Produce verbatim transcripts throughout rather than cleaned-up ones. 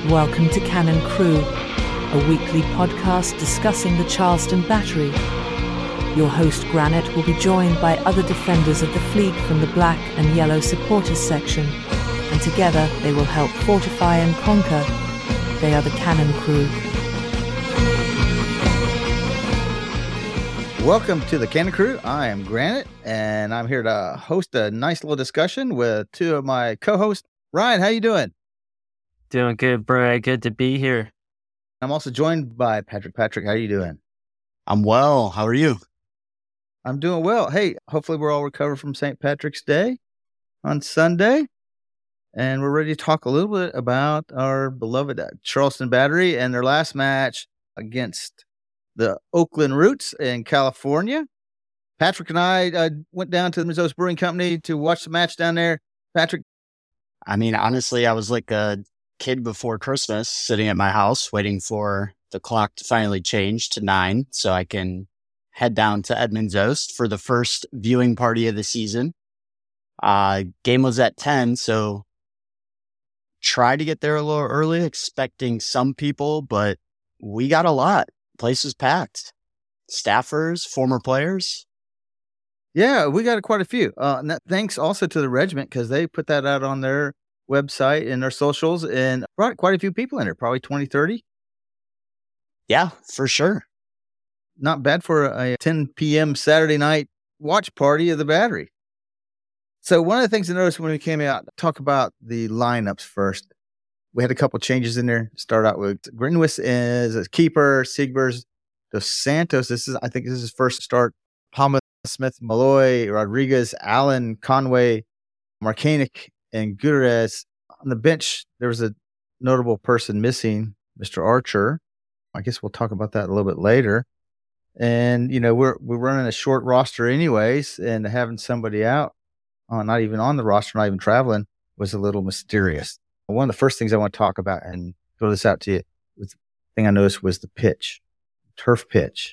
Welcome to Cannon Crew, a weekly podcast discussing the Charleston Battery. Your host Granite will be joined by other defenders of the fleet from the black and yellow supporters section, and together they will help fortify and conquer. They are the Cannon Crew. Welcome to the Cannon Crew. I am Granite, and I'm here to host a nice little discussion with two of my co-hosts. Ryan, how you doing? Doing good, Brad. Good to be here. I'm also joined by Patrick. Patrick, how you doing? I'm well. How are you? I'm doing well. Hey, hopefully we're all recovered from Saint Patrick's Day on Sunday, and we're ready to talk a little bit about our beloved Charleston Battery and their last match against the Oakland Roots in California. Patrick and I uh, went down to the Mazo's Brewing Company to watch the match down there. Patrick? I mean, honestly, I was like a kid before Christmas sitting at my house waiting for the clock to finally change to nine so I can head down to Edmonds Oast for the first viewing party of the season. Uh, game was at ten, so tried to get there a little early, expecting some people, but we got a lot. Place was packed. Staffers, former players. Yeah, we got quite a few. Uh, and that, thanks also to the regiment, because they put that out on their website and their socials and brought quite a few people in there, probably twenty, thirty. Yeah, for sure. Not bad for a ten p.m. Saturday night watch party of the Battery. So one of the things I noticed when we came out, talk about the lineups first. We had a couple changes in there. Start out with Grinwis as a keeper, Siegbers, Dos Santos. This is, I think, this is his first start. Palma, Smith, Malloy, Rodriguez, Allen, Conway, Markanik, and Gutierrez. On the bench, there was a notable person missing, Mister Archer. I guess we'll talk about that a little bit later. And, you know, we're we're running a short roster anyways, and having somebody out, uh, not even on the roster, not even traveling, was a little mysterious. One of the first things I want to talk about and throw this out to you, the thing I noticed was the pitch, turf pitch.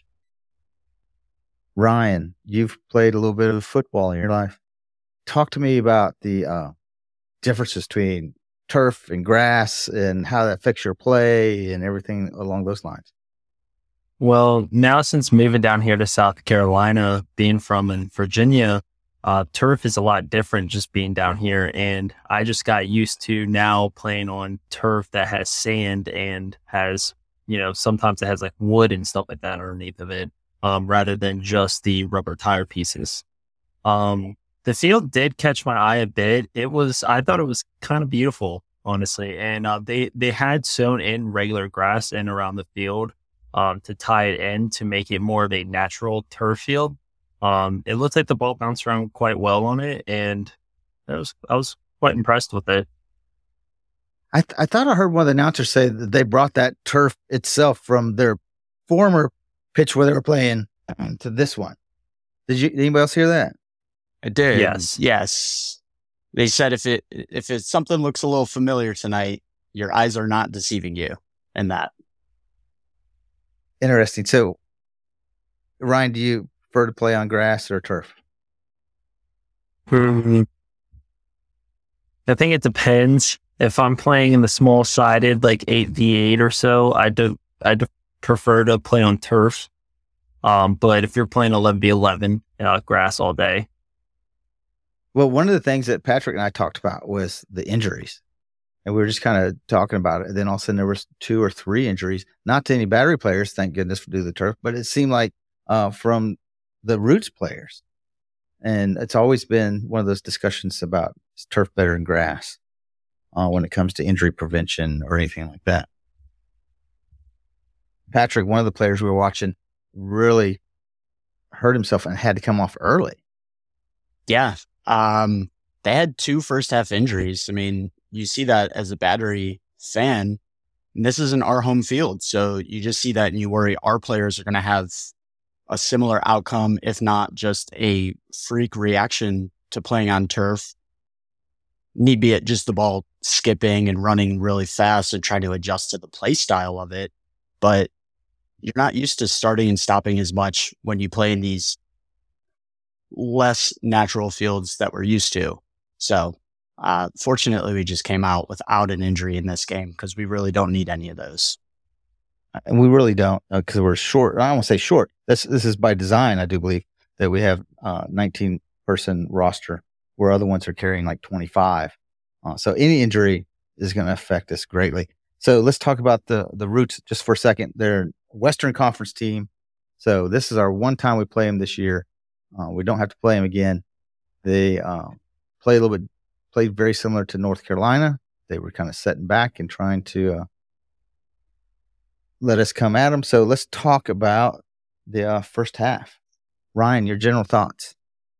Ryan, you've played a little bit of football in your life. Talk to me about the uh, differences between turf and grass and how that affects your play and everything along those lines. Well, now since moving down here to South Carolina, being from in Virginia, uh, turf is a lot different just being down here. And I just got used to now playing on turf that has sand and has, you know, sometimes it has like wood and stuff like that underneath of it, um, rather than just the rubber tire pieces. Um, the field did catch my eye a bit. It was, I thought it was kind of beautiful, honestly. And uh, they, they had sown in regular grass in around the field um, to tie it in to make it more of a natural turf field. Um, it looked like the ball bounced around quite well on it, and I was I was quite impressed with it. I th- I thought I heard one of the announcers say that they brought that turf itself from their former pitch where they were playing to this one. Did you? Anybody else hear that? I did. Yes. Yes. They said if it if it something looks a little familiar tonight, your eyes are not deceiving you in that. Interesting. So, Ryan, do you prefer to play on grass or turf? Hmm. I think it depends. If I'm playing in the small sided, like eight v eight or so, I do I do prefer to play on turf. Um, but if you're playing eleven v eleven, uh, grass all day. Well, one of the things that Patrick and I talked about was the injuries, and we were just kind of talking about it. And then all of a sudden there was two or three injuries, not to any Battery players, thank goodness for do the turf, but it seemed like uh, from the Roots players. And it's always been one of those discussions about is turf better than grass uh, when it comes to injury prevention or anything like that. Patrick, one of the players we were watching, really hurt himself and had to come off early. Yeah. Um, they had two first half injuries. I mean, you see that as a Battery fan. And this isn't our home field. So you just see that and you worry our players are going to have a similar outcome, if not just a freak reaction to playing on turf. Need be it just the ball skipping and running really fast and trying to adjust to the play style of it. But you're not used to starting and stopping as much when you play in these less natural fields that we're used to. So Uh, fortunately, we just came out without an injury in this game because we really don't need any of those. And we really don't, because uh, we're short. I don't want to say short. This this is by design, I do believe, that we have uh nineteen person roster where other ones are carrying like twenty-five. Uh, so any injury is going to affect us greatly. So let's talk about the the Roots just for a second. They're a Western Conference team. So this is our one time we play them this year. Uh, we don't have to play them again. They uh, play a little bit, played very similar to North Carolina. They were kind of setting back and trying to uh, let us come at them. So let's talk about the uh, first half. Ryan, your general thoughts?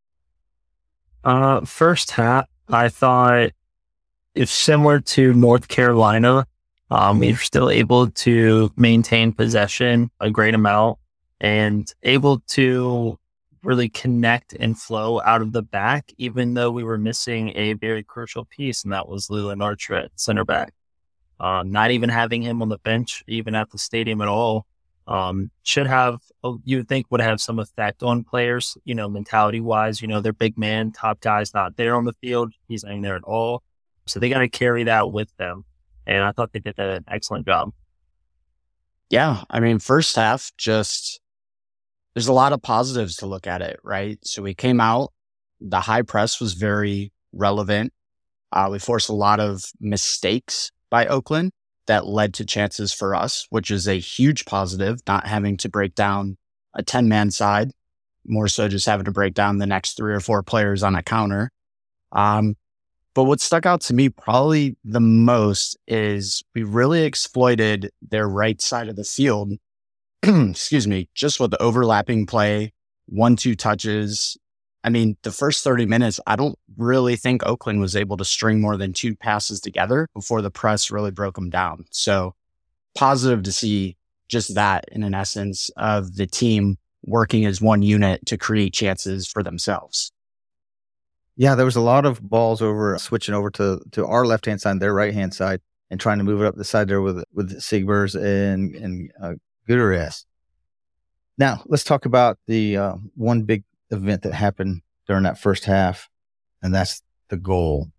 Uh, first half, I thought it's similar to North Carolina. Um, we were still able to maintain possession a great amount and able to really connect and flow out of the back, even though we were missing a very crucial piece, and that was Leland Archer at center back. Uh, not even having him on the bench, even at the stadium at all, um, should have, you would think would have some effect on players, you know, mentality wise. You know, their big man, top guy's not there on the field. He's not there at all. So they got to carry that with them. And I thought they did an excellent job. Yeah. I mean, first half, just there's a lot of positives to look at it, right? So we came out, the high press was very relevant. Uh, we forced a lot of mistakes by Oakland that led to chances for us, which is a huge positive, not having to break down a ten-man side, more so just having to break down the next three or four players on a counter. Um, but what stuck out to me probably the most is we really exploited their right side of the field, excuse me, just with the overlapping play, one, two touches. I mean, the first thirty minutes, I don't really think Oakland was able to string more than two passes together before the press really broke them down. So positive to see just that in an essence of the team working as one unit to create chances for themselves. Yeah, there was a lot of balls over, switching over to, to our left-hand side, their right-hand side, and trying to move it up the side there with with Siegbers and, and uh, Gutierrez. Now, let's talk about the uh, one big event that happened during that first half, and that's the goal.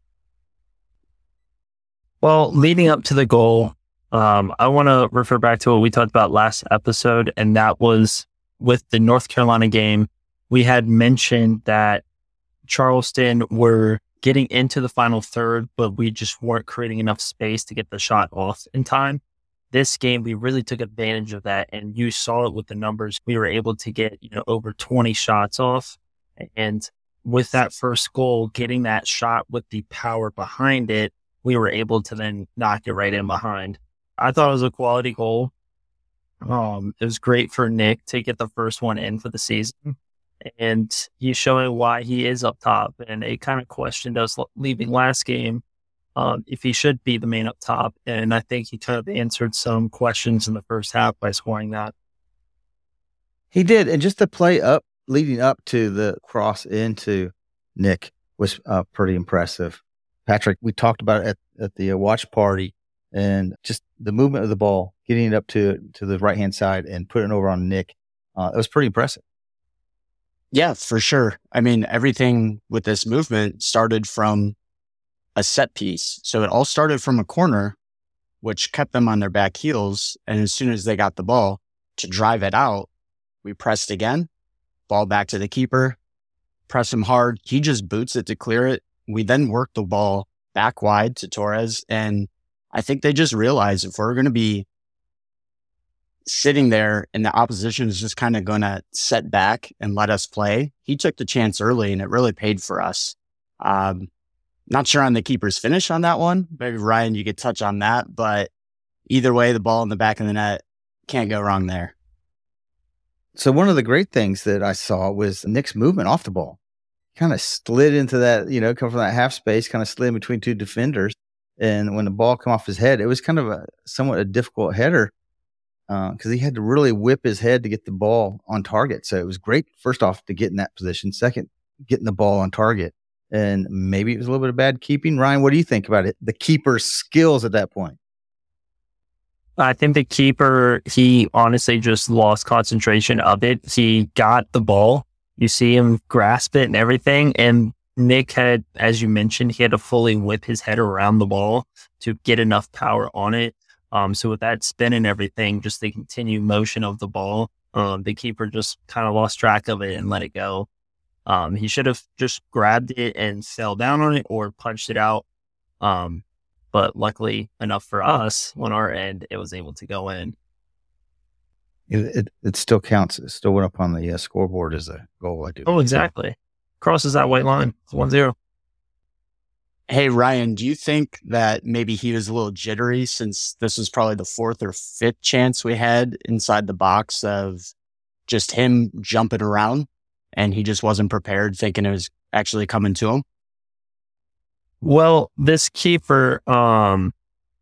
Well, leading up to the goal, um, I want to refer back to what we talked about last episode, and that was with the North Carolina game. We had mentioned that Charleston were getting into the final third, but we just weren't creating enough space to get the shot off in time. This game, we really took advantage of that, and you saw it with the numbers. We were able to get, you know, over twenty shots off, and with that first goal, getting that shot with the power behind it, we were able to then knock it right in behind. I thought it was a quality goal. Um, it was great for Nick to get the first one in for the season, and he's showing why he is up top. And it kind of questioned us leaving last game um, if he should be the man up top. And I think he kind of answered some questions in the first half by scoring that. He did. And just the play up, leading up to the cross into Nick was uh, pretty impressive. Patrick, we talked about it at, at the uh, watch party, and just the movement of the ball, getting it up to to the right-hand side and putting it over on Nick. Uh, it was pretty impressive. Yeah, for sure. I mean, everything with this movement started from a set piece. So it all started from a corner, which kept them on their back heels. And as soon as they got the ball to drive it out, we pressed again, ball back to the keeper, press him hard. He just boots it to clear it. We then worked the ball back wide to Torres. And I think they just realized if we're going to be sitting there and the opposition is just kind of going to set back and let us play, he took the chance early and it really paid for us. Um, not sure on the keeper's finish on that one. Maybe Ryan, you could touch on that, but either way, the ball in the back of the net, can't go wrong there. So one of the great things that I saw was Nick's movement off the ball. Kind of slid into that, you know, come from that half space, kind of slid in between two defenders. And when the ball came off his head, it was kind of a somewhat a difficult header because uh, he had to really whip his head to get the ball on target. So it was great, first off, to get in that position. Second, getting the ball on target. And maybe it was a little bit of bad keeping. Ryan, what do you think about it? The keeper's skills at that point? I think the keeper, he honestly just lost concentration of it. He got the ball. You see him grasp it and everything. And Nick had, as you mentioned, he had to fully whip his head around the ball to get enough power on it. Um, so with that spin and everything, just the continued motion of the ball, um, the keeper just kind of lost track of it and let it go. Um, he should have just grabbed it and fell down on it or punched it out. Um, but luckily enough for us on our end, it was able to go in. It, it, it still counts. It still went up on the uh, scoreboard as a goal. I do. Oh, exactly. Crosses that white line. It's one zero. Hey, Ryan, do you think that maybe he was a little jittery since this was probably the fourth or fifth chance we had inside the box of just him jumping around and he just wasn't prepared, thinking it was actually coming to him? Well, this keeper, um,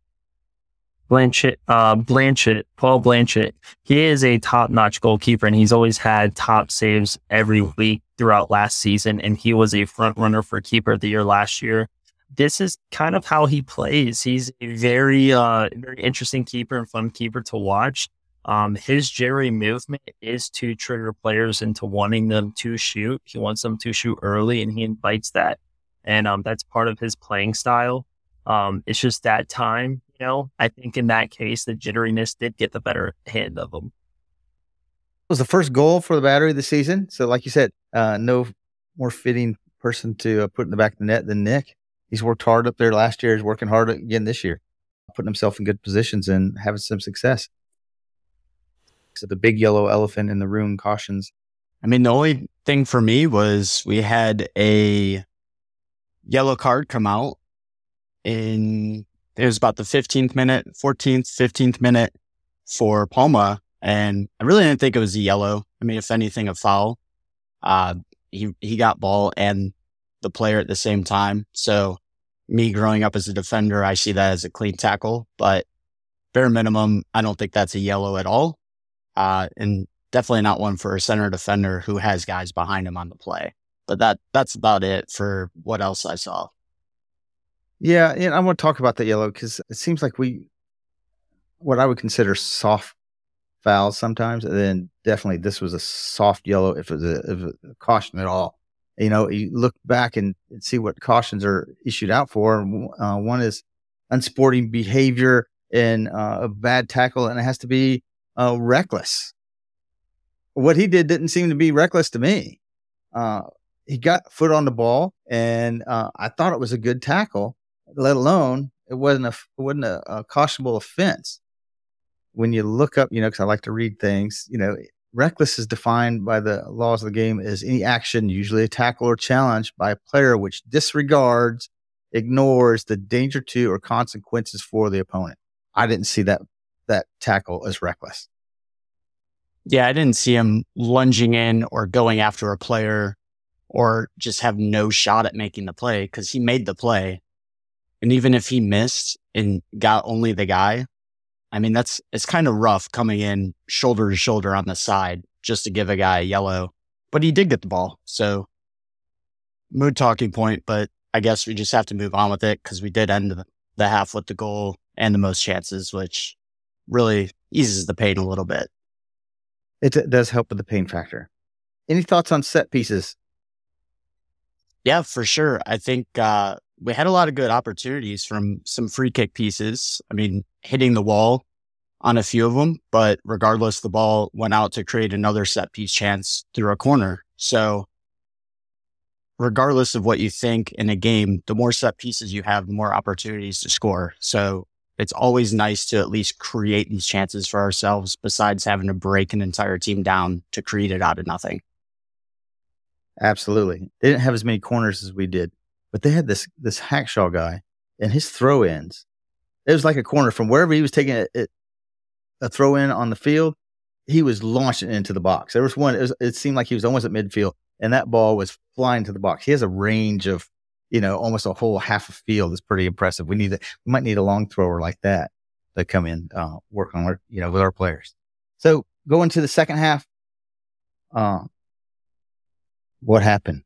Blanchett, uh, Blanchett, Paul Blanchett, he is a top-notch goalkeeper, and he's always had top saves every week throughout last season, and he was a front runner for keeper of the year last year. This is kind of how he plays. He's a very, uh, very interesting keeper and fun keeper to watch. Um, his jittery movement is to trigger players into wanting them to shoot. He wants them to shoot early, and he invites that. And um, that's part of his playing style. Um, it's just that time, you know, I think in that case, the jitteriness did get the better hand of him. It was the first goal for the Battery this season. So like you said, uh, no more fitting person to uh, put in the back of the net than Nick. He's worked hard up there last year. He's working hard again this year, putting himself in good positions and having some success. So the big yellow elephant in the room cautions. I mean, the only thing for me was we had a yellow card come out in, it was about the fifteenth minute, fourteenth, fifteenth minute for Palma. And I really didn't think it was a yellow. I mean, if anything, a foul. Uh, he, he got ball and the player at the same time. So me growing up as a defender, I see that as a clean tackle, but bare minimum, I don't think that's a yellow at all. Uh, and definitely not one for a center defender who has guys behind him on the play. But that that's about it for what else I saw. Yeah, and I want to talk about the yellow because it seems like we, what I would consider soft fouls sometimes, and then definitely this was a soft yellow if it was a, if it was a caution at all. You know, you look back and, and see what cautions are issued out for. Uh, one is unsporting behavior and uh, a bad tackle, and it has to be uh, reckless. What he did didn't seem to be reckless to me. Uh, he got foot on the ball, and uh, I thought it was a good tackle. Let alone it wasn't a it wasn't a, a cautionable offense. When you look up, you know, because I like to read things, you know, reckless is defined by the laws of the game as any action, usually a tackle or challenge, by a player which disregards, ignores the danger to or consequences for the opponent. I didn't see that that tackle as reckless. Yeah, I didn't see him lunging in or going after a player or just have no shot at making the play because he made the play. And even if he missed and got only the guy, I mean, that's, it's kind of rough coming in shoulder to shoulder on the side just to give a guy a yellow, but he did get the ball. So mood talking point, but I guess we just have to move on with it because we did end the, the half with the goal and the most chances, which really eases the pain a little bit. It d- does help with the pain factor. Any thoughts on set pieces? Yeah, for sure. I think, uh, we had a lot of good opportunities from some free kick pieces. I mean, hitting the wall on a few of them, but regardless, the ball went out to create another set piece chance through a corner. So regardless of what you think in a game, the more set pieces you have, the more opportunities to score. So it's always nice to at least create these chances for ourselves besides having to break an entire team down to create it out of nothing. Absolutely. They didn't have as many corners as we did. But they had this this Hackshaw guy and his throw ins. It was like a corner from wherever he was taking a, a, a throw in on the field. He was launching into the box. There was one. It, was, it seemed like he was almost at midfield, and that ball was flying to the box. He has a range of, you know, almost a whole half a field. It's pretty impressive. We need a, we might need a long thrower like that to come in, uh, work on our, you know, with our players. So going to the second half, uh, what happened?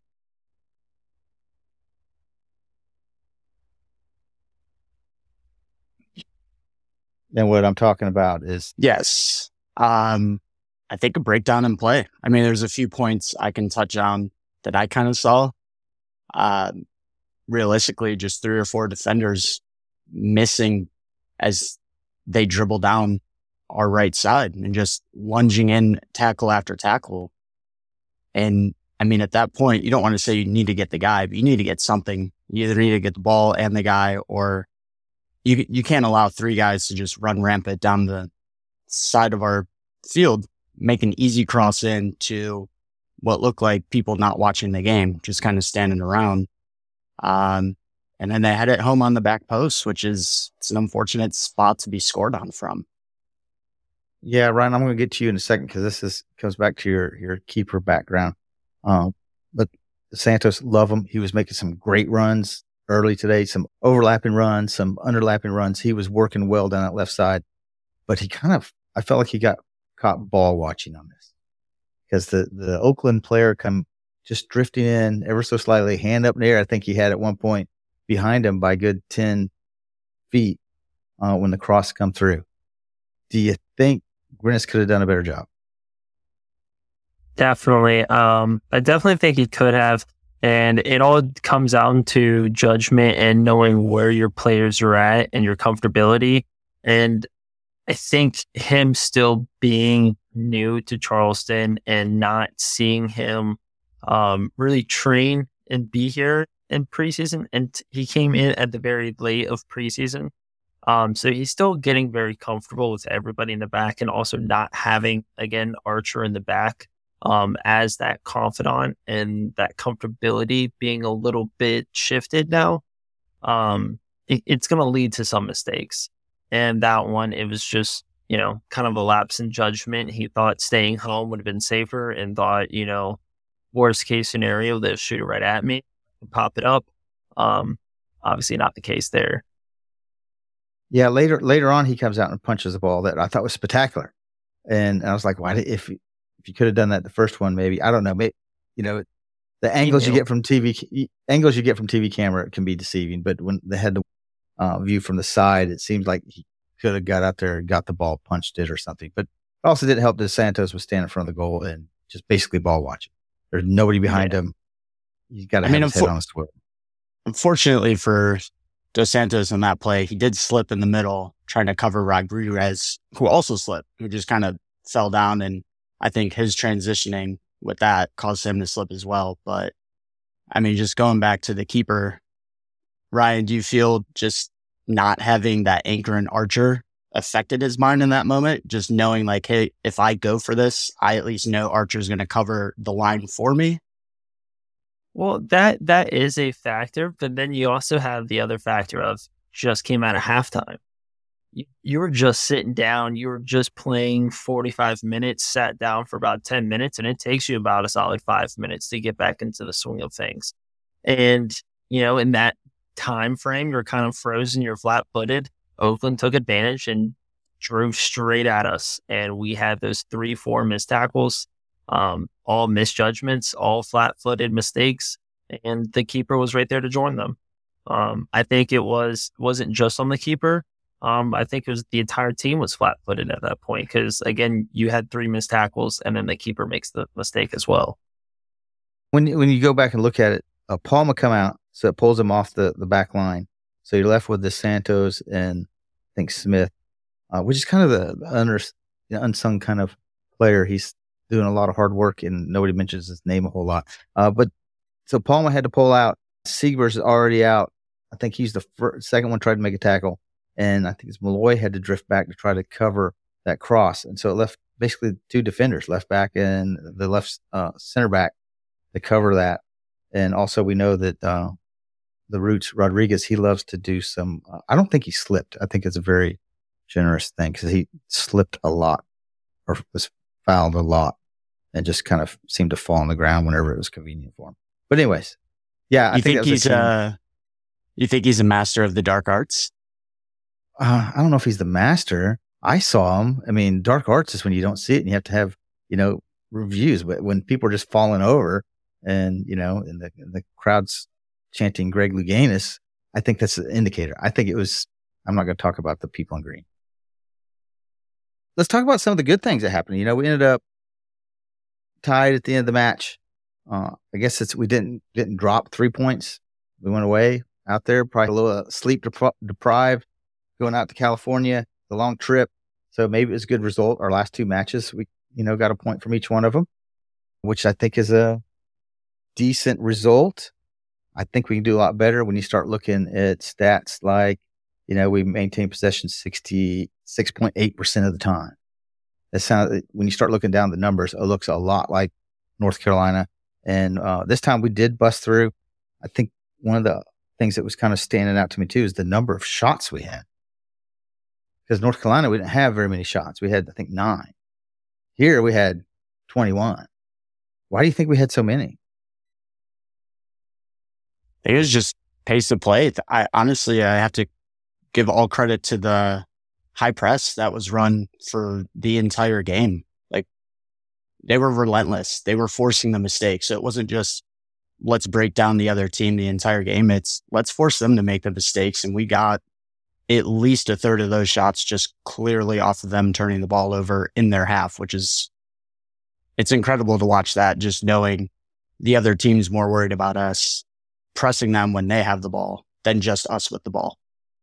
And what I'm talking about is... Yes. Um, I think a breakdown in play. I mean, there's a few points I can touch on that I kind of saw. uh, realistically, just three or four defenders missing as they dribble down our right side and just lunging in tackle after tackle. And I mean, at that point, you don't want to say you need to get the guy, but you need to get something. You either need to get the ball and the guy, or you you can't allow three guys to just run rampant down the side of our field, make an easy cross in to what looked like people not watching the game, just kind of standing around. Um, and then they had it home on the back post, which is it's an unfortunate spot to be scored on from. Yeah, Ryan, I'm going to get to you in a second because this is comes back to your your keeper background. Um, but Santos, love him. He was making some great runs early today, some overlapping runs, some underlapping runs. He was working well down that left side, but he kind of, I felt like he got caught ball watching on this because the, the Oakland player come just drifting in ever so slightly, hand up in the air. I think he had at one point behind him by a good ten feet uh, when the cross come through. Do you think Grinnis could have done a better job? Definitely. Um, I definitely think he could have. And it all comes down to judgment and knowing where your players are at and your comfortability. And I think him still being new to Charleston and not seeing him um, really train and be here in preseason. And he came in at the very late of preseason. Um, so he's still getting very comfortable with everybody in the back and also not having, again, Archer in the back. Um, as that confidant and that comfortability being a little bit shifted now, um, it, it's going to lead to some mistakes. And that one, it was just, you know, kind of a lapse in judgment. He thought staying home would have been safer and thought, you know, worst case scenario, they'll shoot it right at me and pop it up. Um, obviously not the case there. Yeah, later later on, he comes out and punches a ball that I thought was spectacular. And I was like, why did, if If you could have done that the first one, maybe, I don't know, maybe, you know, the angles you get from T V angles you get from T V camera can be deceiving, but when they had the uh, view from the side, it seems like he could have got out there and got the ball, punched it or something. But it also didn't help that Santos was standing in front of the goal and just basically ball watching. There's nobody behind yeah. him. He's got to have I mean, his head on his swivel. Unfortunately for Dos Santos in that play, he did slip in the middle trying to cover Rodriguez, who also slipped, who just kind of fell down, and I think his transitioning with that caused him to slip as well. But I mean, just going back to the keeper, Ryan, do you feel just not having that anchor and Archer affected his mind in that moment? Just knowing like, hey, if I go for this, I at least know Archer's going to cover the line for me. Well, that that is a factor, but then you also have the other factor of just came out of halftime. You, you were just sitting down. You were just playing forty-five minutes, sat down for about ten minutes, and it takes you about a solid five minutes to get back into the swing of things. And, you know, in that time frame, you're kind of frozen, you're flat-footed. Oakland took advantage and drove straight at us. And we had those three, four missed tackles, um, all misjudgments, all flat-footed mistakes, and the keeper was right there to join them. Um, I think it was, wasn't just on the keeper. Um, I think it was the entire team was flat-footed at that point because, again, you had three missed tackles and then the keeper makes the mistake as well. When when you go back and look at it, uh, Palma come out, so it pulls him off the, the back line. So you're left with the Santos and I think Smith, uh, which is kind of the under, you know, unsung kind of player. He's doing a lot of hard work and nobody mentions his name a whole lot. Uh, but so Palma had to pull out. Seager's already out. I think he's the first, second one tried to make a tackle. And I think it's Malloy had to drift back to try to cover that cross. And so it left basically two defenders, left back and the left uh, center back to cover that. And also we know that uh, the Roots, Rodriguez, he loves to do some, uh, I don't think he slipped. I think it's a very generous thing because he slipped a lot or was fouled a lot and just kind of seemed to fall on the ground whenever it was convenient for him. But anyways, yeah. You I think, think he's uh, you think he's a master of the dark arts? Uh, I don't know if he's the master. I saw him. I mean, dark arts is when you don't see it and you have to have, you know, reviews. But when people are just falling over and, you know, and the, and the crowd's chanting Greg Louganis, I think that's an indicator. I think it was, I'm not going to talk about the people in green. Let's talk about some of the good things that happened. You know, we ended up tied at the end of the match. Uh, I guess it's we didn't didn't drop three points. We went away out there, probably a little uh, sleep depri- deprived, going out to California, the long trip. So maybe it was a good result. Our last two matches, we you know got a point from each one of them, which I think is a decent result. I think we can do a lot better when you start looking at stats like, you know, we maintain possession sixty-six point eight percent of the time. That sounds, when you start looking down the numbers, it looks a lot like North Carolina. And uh, this time we did bust through. I think one of the things that was kind of standing out to me too is the number of shots we had. Because North Carolina, we didn't have very many shots. We had, I think, nine. Here we had twenty-one. Why do you think we had so many? It was just pace of play. I honestly, I have to give all credit to the high press that was run for the entire game. Like, they were relentless. They were forcing the mistakes. So it wasn't just, let's break down the other team the entire game. It's, let's force them to make the mistakes. And we got at least a third of those shots just clearly off of them turning the ball over in their half, which is, it's incredible to watch that, just knowing the other team's more worried about us pressing them when they have the ball than just us with the ball.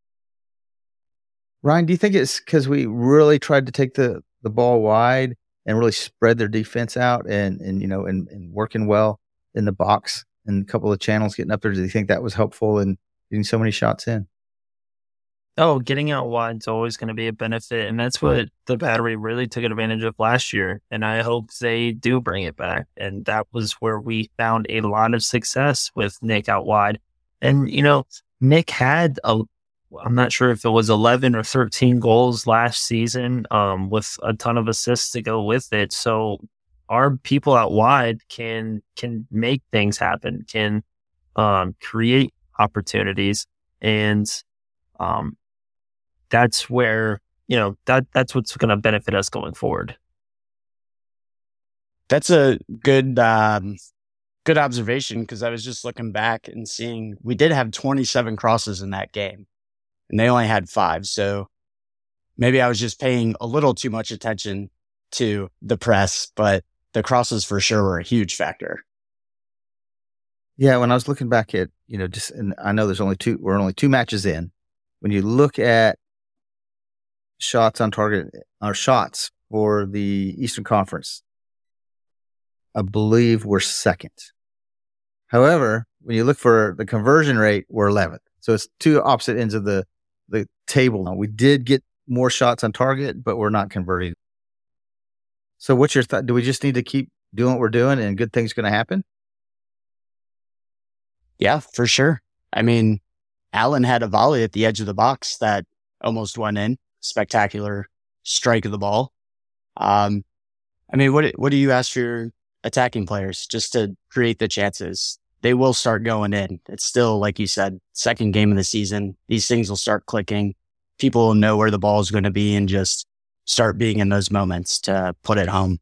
Ryan, do you think it's because we really tried to take the, the ball wide and really spread their defense out and, and you know, and, and working well in the box and a couple of channels getting up there? Do you think that was helpful in getting so many shots in? Oh, getting out wide is always going to be a benefit. And that's what the Battery really took advantage of last year. And I hope they do bring it back. And that was where we found a lot of success with Nick out wide. And, you know, Nick had, a, I'm not sure if it was eleven or thirteen goals last season um, with a ton of assists to go with it. So our people out wide can can make things happen, can um, create opportunities. And um that's where, you know, that that's what's going to benefit us going forward. That's a good, um, good observation, because I was just looking back and seeing we did have twenty-seven crosses in that game and they only had five. So maybe I was just paying a little too much attention to the press, but the crosses for sure were a huge factor. Yeah. When I was looking back at, you know, just, and I know there's only two, we're only two matches in. When you look at shots on target, or shots for the Eastern Conference, I believe we're second. However, when you look for the conversion rate, we're eleventh. So it's two opposite ends of the, the table. We did get more shots on target, but we're not converting. So what's your thought? Do we just need to keep doing what we're doing and good things going to happen? Yeah, for sure. I mean, Allen had a volley at the edge of the box that almost went in. Spectacular strike of the ball. Um, I mean, what what do you ask for your attacking players? Just to create the chances. They will start going in. It's still, like you said, second game of the season. These things will start clicking. People will know where the ball is going to be and just start being in those moments to put it home.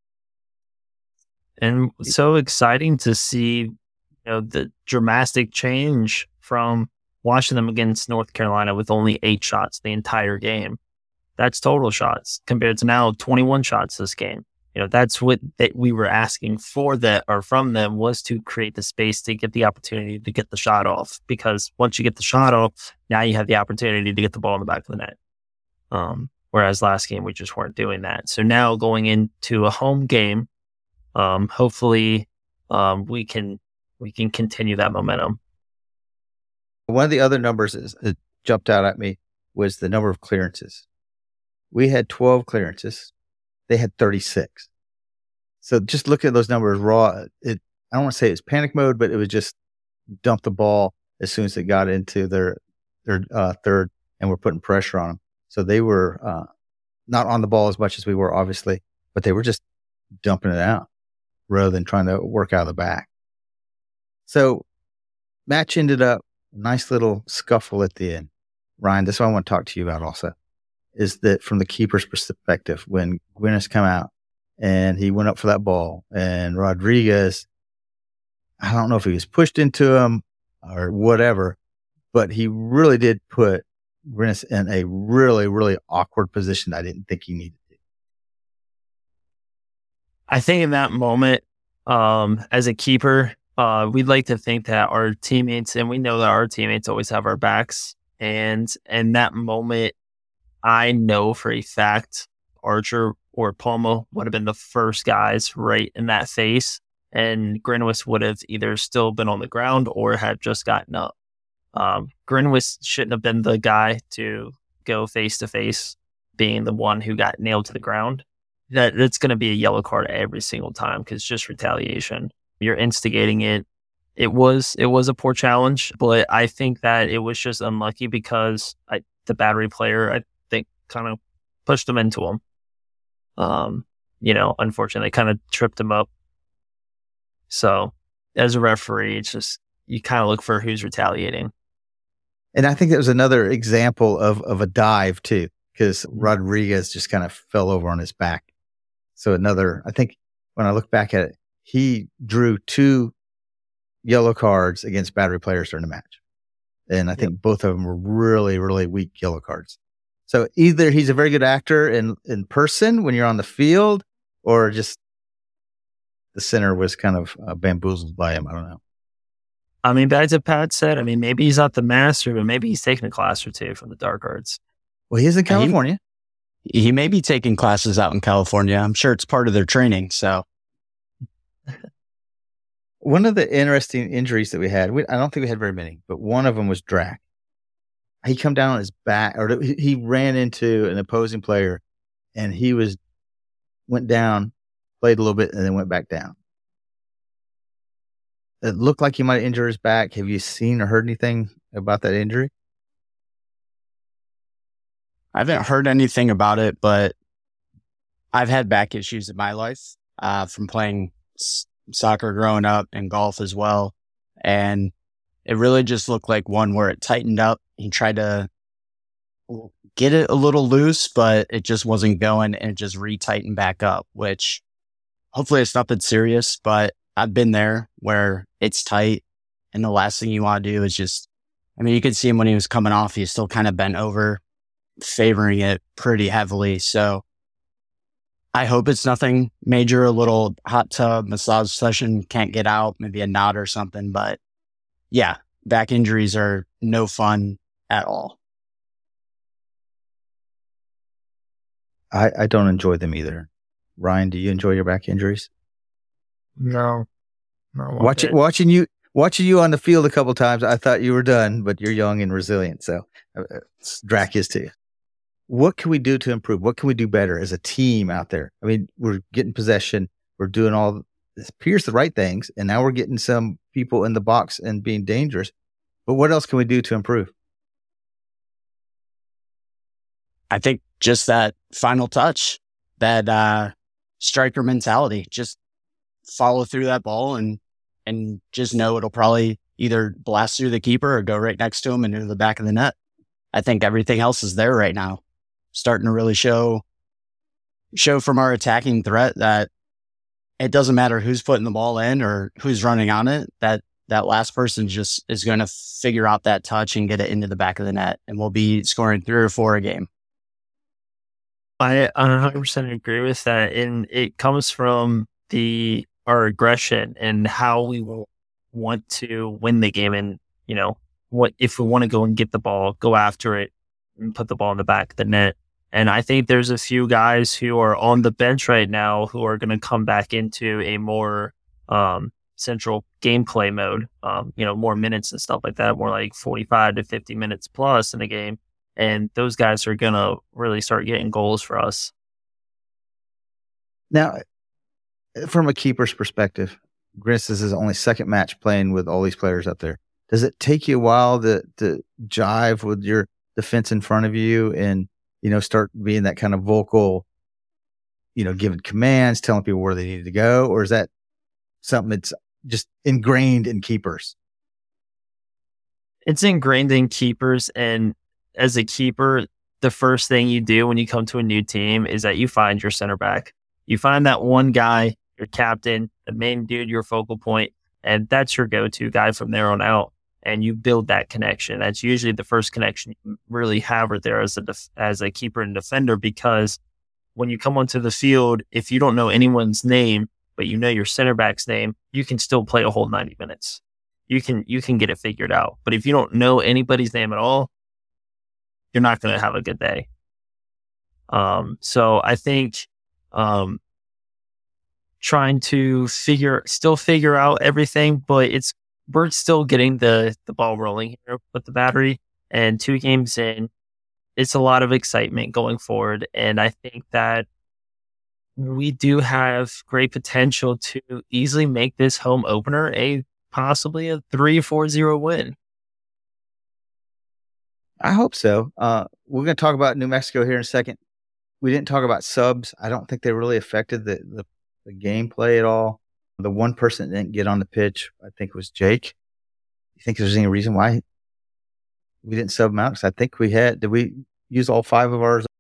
And so exciting to see, you know, the dramatic change from watching them against North Carolina with only eight shots the entire game. That's total shots compared to now twenty-one shots this game. You know, that's what that we were asking for that or from them, was to create the space to get the opportunity to get the shot off. Because once you get the shot off, now you have the opportunity to get the ball in the back of the net. Um, whereas last game we just weren't doing that. So now going into a home game, um, hopefully um, we can we can continue that momentum. One of the other numbers that jumped out at me was the number of clearances. We had twelve clearances. They had thirty-six. So just look at those numbers raw. It, I don't want to say it's panic mode, but it was just dump the ball as soon as they got into their their uh, third, and we're putting pressure on them. So they were uh, not on the ball as much as we were, obviously, but they were just dumping it out rather than trying to work out of the back. So match ended up nice little scuffle at the end. Ryan, this is what I want to talk to you about also, is that from the keeper's perspective, when Gwynnis come out and he went up for that ball and Rodriguez, I don't know if he was pushed into him or whatever, but he really did put Gwynnis in a really, really awkward position I didn't think he needed to. I think in that moment, Um, as a keeper, uh, we'd like to think that our teammates, and we know that our teammates always have our backs. And in that moment, I know for a fact Archer or Palma would have been the first guys right in that face, and Grinwis would have either still been on the ground or had just gotten up. Um, Grinwis shouldn't have been the guy to go face to face, being the one who got nailed to the ground. That that's going to be a yellow card every single time because it's just retaliation. You're instigating it. It was it was a poor challenge, but I think that it was just unlucky because I, the battery player, I think, kind of pushed him into him. Um, you know, unfortunately, kind of tripped him up. So, as a referee, it's just you kind of look for who's retaliating. And I think that was another example of of a dive too, because Rodriguez just kind of fell over on his back. So another, I think when I look back at it, he drew two yellow cards against battery players during the match. And I think yep. both of them were really, really weak yellow cards. So either he's a very good actor in, in person when you're on the field, or just the center was kind of uh, bamboozled by him. I don't know. I mean, back to Pat said, I mean, maybe he's not the master, but maybe he's taking a class or two from the dark arts. Well, he's in California. He, he may be taking classes out in California. I'm sure it's part of their training. So one of the interesting injuries that we had, we, I don't think we had very many, but one of them was Drac. He come down on his back, or he, he ran into an opposing player, and he was went down, played a little bit, and then went back down. It looked like he might have injured his back. Have you seen or heard anything about that injury? I haven't heard anything about it, but I've had back issues in my life uh, from playing s- soccer growing up and golf as well. And it really just looked like one where it tightened up. He tried to get it a little loose, but it just wasn't going, and it just re-tightened back up, which hopefully it's nothing serious, but I've been there where it's tight, and the last thing you want to do is just, I mean, you could see him when he was coming off, he's still kind of bent over, favoring it pretty heavily. So I hope it's nothing major, a little hot tub massage session, can't get out, maybe a knot or something. But yeah, back injuries are no fun at all. I, I don't enjoy them either. Ryan, do you enjoy your back injuries? No. no Watch it, watching you watching you on the field a couple times, I thought you were done, but you're young and resilient. So uh, Drac is to you. What can we do to improve? What can we do better as a team out there? I mean, we're getting possession. We're doing all, it appears the right things. And now we're getting some people in the box and being dangerous. But what else can we do to improve? I think just that final touch, that uh, striker mentality, just follow through that ball and and just know it'll probably either blast through the keeper or go right next to him and into the back of the net. I think everything else is there right now. Starting to really show show from our attacking threat that it doesn't matter who's putting the ball in or who's running on it, that that last person just is going to figure out that touch and get it into the back of the net, and we'll be scoring three or four a game. I one hundred percent agree with that. And it comes from the our aggression and how we will want to win the game. And, you know, what if we want to go and get the ball, go after it and put the ball in the back of the net. And I think there's a few guys who are on the bench right now who are going to come back into a more um, central gameplay mode, um, you know, more minutes and stuff like that, more like forty-five to fifty minutes plus in a game. And those guys are going to really start getting goals for us. Now, from a keeper's perspective, Grinwis is his only second match playing with all these players up there. Does it take you a while to, to jive with your defense in front of you and, you know, start being that kind of vocal, you know, giving commands, telling people where they need to go? Or is that something that's just ingrained in keepers? It's ingrained in keepers. And as a keeper, the first thing you do when you come to a new team is that you find your center back. You find that one guy, your captain, the main dude, your focal point, and that's your go-to guy from there on out. And you build that connection. That's usually the first connection you really have right there as a def- as a keeper and defender, because when you come onto the field, if you don't know anyone's name, but you know your center back's name, you can still play a whole ninety minutes. You can you can get it figured out. But if you don't know anybody's name at all, you're not going to have a good day. Um, so I think um, trying to figure, still figure out everything, but it's we're still getting the the ball rolling here with the Battery, and two games in, it's a lot of excitement going forward, and I think that we do have great potential to easily make this home opener a possibly a three four zero win. I hope so. Uh, we're going to talk about New Mexico here in a second. We didn't talk about subs. I don't think they really affected the, the, the gameplay at all. The one person that didn't get on the pitch, I think, was Jake. You think there's any reason why we didn't sub him out? Because I think we had, did we use all five of ours?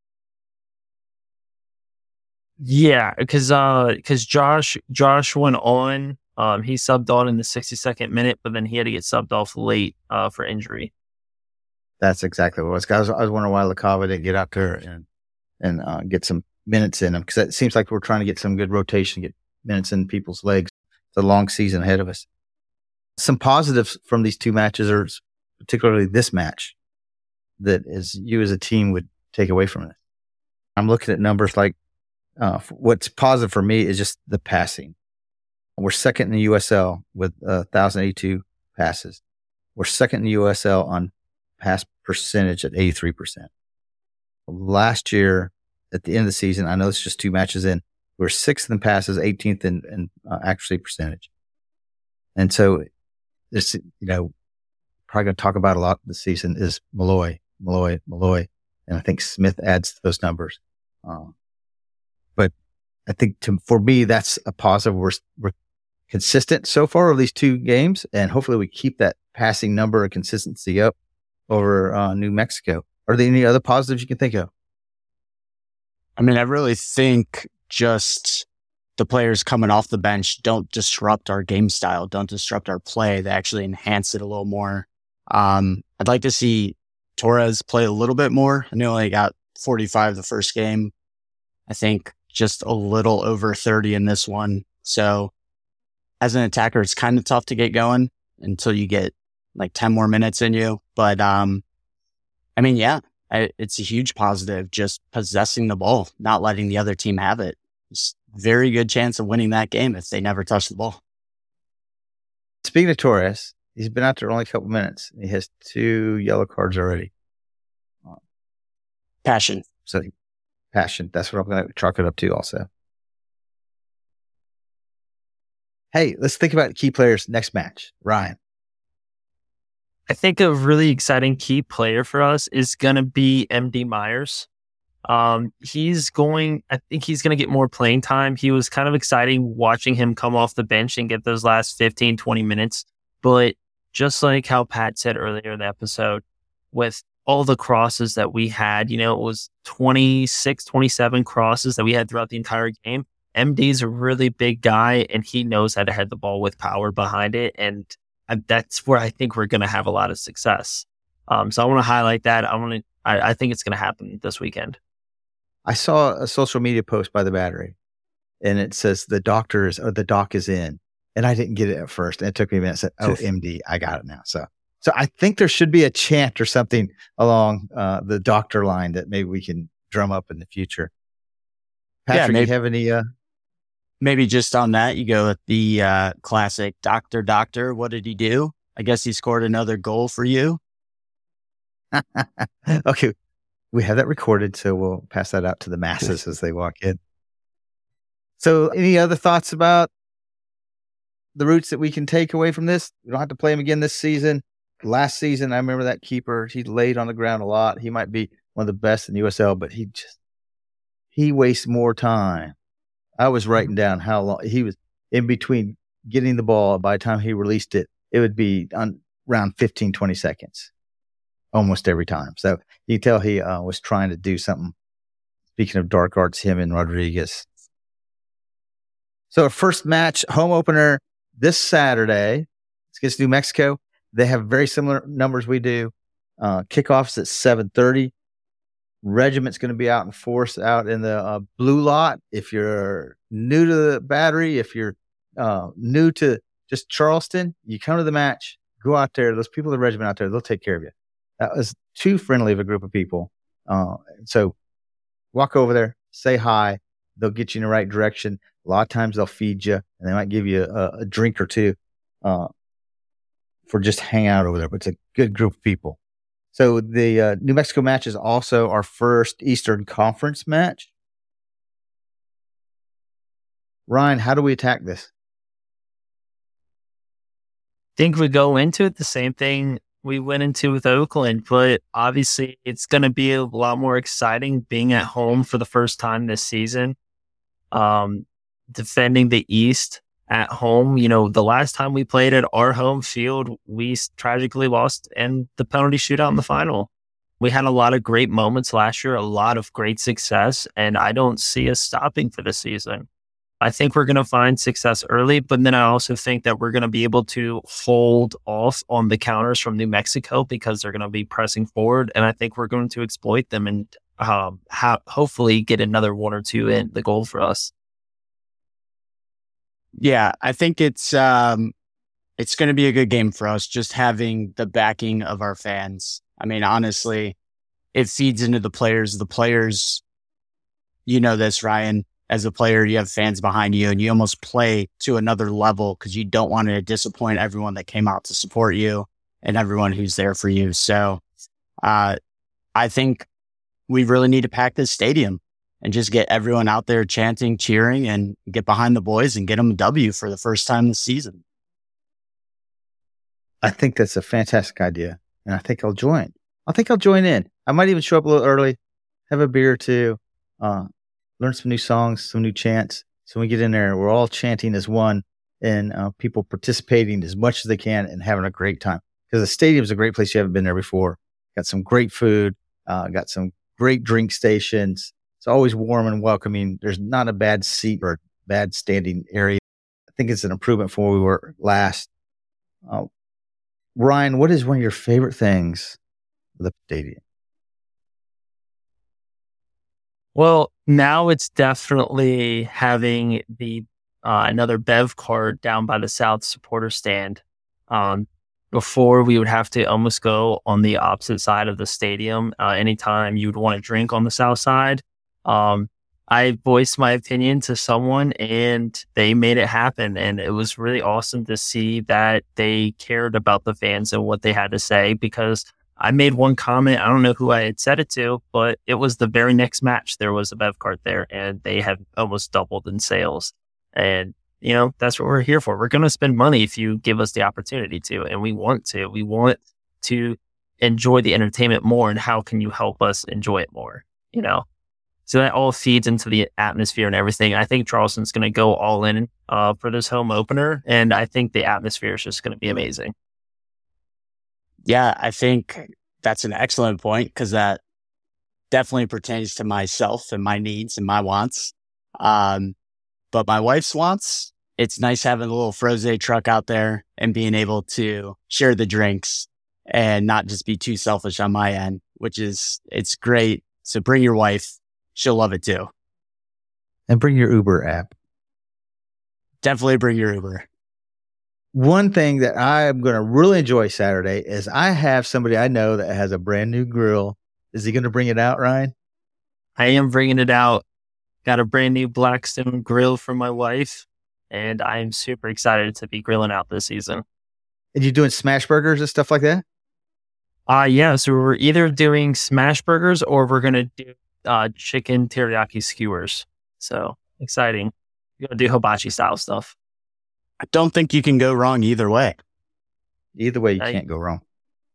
Yeah, because uh, because Josh Josh went on. Um, he subbed on in the sixty-second minute, but then he had to get subbed off late uh, for injury. That's exactly what it was. I was, I was wondering why LaCava didn't get out there and and uh, get some minutes in him, because it seems like we're trying to get some good rotation, get minutes in people's legs. It's a long season ahead of us. Some positives from these two matches, are particularly this match, that is you as a team would take away from it. I'm looking at numbers like uh, what's positive for me is just the passing. We're second in the U S L with uh, one thousand eighty-two passes. We're second in the U S L on pass percentage at eighty-three percent. Last year, at the end of the season, I know it's just two matches in, we're sixth in passes, eighteenth in, in uh, accuracy percentage. And so, this, you know, probably going to talk about a lot this season is Malloy, Malloy, Malloy. And I think Smith adds to those numbers. Um, but I think to, for me, that's a positive. We're, we're consistent so far over these two games, and hopefully we keep that passing number of consistency up over uh, New Mexico. Are there any other positives you can think of? I mean, I really think just the players coming off the bench don't disrupt our game style, don't disrupt our play. They actually enhance it a little more. Um, I'd like to see Torres play a little bit more. I know he got forty-five the first game. I think just a little over thirty in this one. So as an attacker, it's kind of tough to get going until you get like ten more minutes in you. But, um, I mean, yeah, I, it's a huge positive, just possessing the ball, not letting the other team have it. It's a very good chance of winning that game if they never touch the ball. Speaking of Torres, he's been out there only a couple minutes. He has two yellow cards already. Passion. So, passion. That's what I'm going to chalk it up to also. Hey, let's think about key players next match. Ryan. I think a really exciting key player for us is going to be M D Myers. Um, he's going, I think he's going to get more playing time. He was kind of exciting watching him come off the bench and get those last fifteen, twenty minutes. But just like how Pat said earlier in the episode, with all the crosses that we had, you know, it was twenty-six, twenty-seven crosses that we had throughout the entire game. M D's a really big guy, and he knows how to head the ball with power behind it. And that's where I think we're going to have a lot of success. Um, so I want to highlight that. I want to. I, I think it's going to happen this weekend. I saw a social media post by the Battery, and it says the doctor is, or the doc is in, and I didn't get it at first. And it took me a minute. I said, "Oh, M D, I got it now." So, so I think there should be a chant or something along uh, the doctor line that maybe we can drum up in the future. Patrick, yeah, maybe, you have any? Uh, Maybe just on that, you go with the uh, classic Doctor Doctor. What did he do? I guess he scored another goal for you. Okay. We have that recorded, so we'll pass that out to the masses as they walk in. So any other thoughts about the routes that we can take away from this? We don't have to play him again this season. Last season, I remember that keeper. He laid on the ground a lot. He might be one of the best in the U S L, but he just, he wastes more time. I was writing down how long he was in between getting the ball. By the time he released it, it would be on around fifteen, twenty seconds almost every time. So you can tell he uh, was trying to do something. Speaking of dark arts, him and Rodriguez. So our first match, home opener this Saturday. It's against New Mexico. They have very similar numbers we do. Uh, kickoffs at seven thirty. regiment's going to be out in force out in the uh, blue lot. If you're new to the Battery, if you're uh, new to just Charleston, you come to the match, go out there. Those people in the regiment out there, they'll take care of you. That was too friendly of a group of people. Uh, so walk over there, say hi. They'll get you in the right direction. A lot of times they'll feed you, and they might give you a, a drink or two uh, for just hang out over there. But it's a good group of people. So the uh, New Mexico match is also our first Eastern Conference match. Ryan, how do we attack this? Think we go into it the same thing we went into with Oakland, but obviously it's going to be a lot more exciting being at home for the first time this season. Um, defending the East at home. You know, the last time we played at our home field, we tragically lost in the penalty shootout in the final. We had a lot of great moments last year, a lot of great success, and I don't see us stopping for the season. I think we're going to find success early, but then I also think that we're going to be able to hold off on the counters from New Mexico because they're going to be pressing forward, and I think we're going to exploit them and um, ha- hopefully get another one or two in the goal for us. Yeah, I think it's um, it's going to be a good game for us, just having the backing of our fans. I mean, honestly, it feeds into the players. The players, you know this, Ryan. As a player, you have fans behind you and you almost play to another level because you don't want to disappoint everyone that came out to support you and everyone who's there for you. So uh, I think we really need to pack this stadium and just get everyone out there chanting, cheering, and get behind the boys and get them a W for the first time this season. I think that's a fantastic idea, and I think I'll join. I think I'll join in. I might even show up a little early, have a beer or two, uh, learn some new songs, some new chants. So when we get in there, we're all chanting as one and uh, people participating as much as they can and having a great time. Because the stadium's a great place. You haven't been there before. Got some great food, uh, got some great drink stations. It's always warm and welcoming. There's not a bad seat or bad standing area. I think it's an improvement from where we were last. Uh, Ryan, what is one of your favorite things with the stadium? Well, now it's definitely having the uh, another Bev cart down by the South supporter stand. Um, before, we would have to almost go on the opposite side of the stadium. Uh, anytime you would want to drink on the South side, um, I voiced my opinion to someone and they made it happen. And it was really awesome to see that they cared about the fans and what they had to say, because I made one comment. I don't know who I had said it to, but it was the very next match. There was a Bev cart there and they have almost doubled in sales. And, you know, that's what we're here for. We're going to spend money if you give us the opportunity to, and we want to. We want to enjoy the entertainment more. And how can you help us enjoy it more? You know, so that all feeds into the atmosphere and everything. I think Charleston's going to go all in uh, for this home opener. And I think the atmosphere is just going to be amazing. Yeah, I think that's an excellent point because that definitely pertains to myself and my needs and my wants. Um, but my wife's wants, it's nice having a little Frosé truck out there and being able to share the drinks and not just be too selfish on my end, which is, it's great. So bring your wife. She'll love it too. And bring your Uber app. Definitely bring your Uber. One thing that I'm going to really enjoy Saturday is I have somebody I know that has a brand new grill. Is he going to bring it out, Ryan? I am bringing it out. Got a brand new Blackstone grill for my wife, and I'm super excited to be grilling out this season. And you doing smash burgers and stuff like that? Uh, yeah, so we're either doing smash burgers or we're going to do uh, chicken teriyaki skewers. So exciting. We're going to do hibachi style stuff. I don't think you can go wrong either way. Either way, you I, can't go wrong.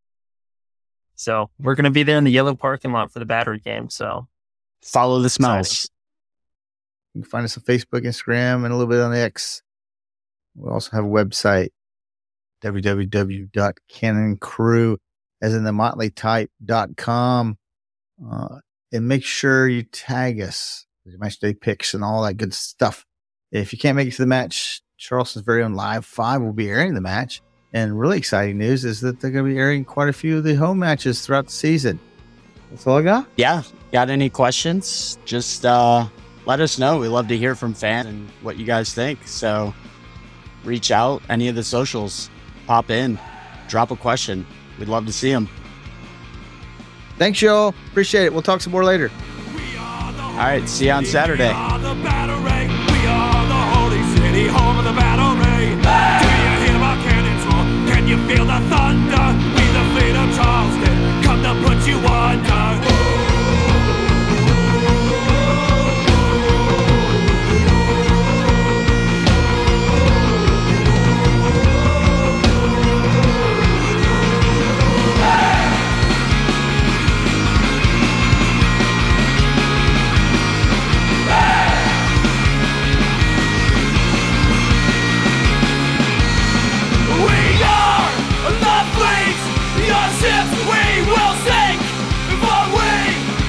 So we're going to be there in the yellow parking lot for the Battery game. So follow the smells. You can find us on Facebook, Instagram, and a little bit on X. We also have a website, w w w dot cannon crew, as in the motley type dot com. Uh, and make sure you tag us with your match day picks and all that good stuff. If you can't make it to the match, Charleston's very own Live five will be airing the match. And really exciting news is that they're going to be airing quite a few of the home matches throughout the season. That's all I got. Yeah. Got any questions? Just uh, let us know. We love to hear from fans and what you guys think. So reach out, any of the socials, pop in, drop a question. We'd love to see them. Thanks, y'all. Appreciate it. We'll talk some more later. All right. See you on Saturday. We are the Battery. We are the holy city, home of the Battery. Do you hear our cannons roar? Can you feel the thunder? We the fleet of Charleston, come to put you under.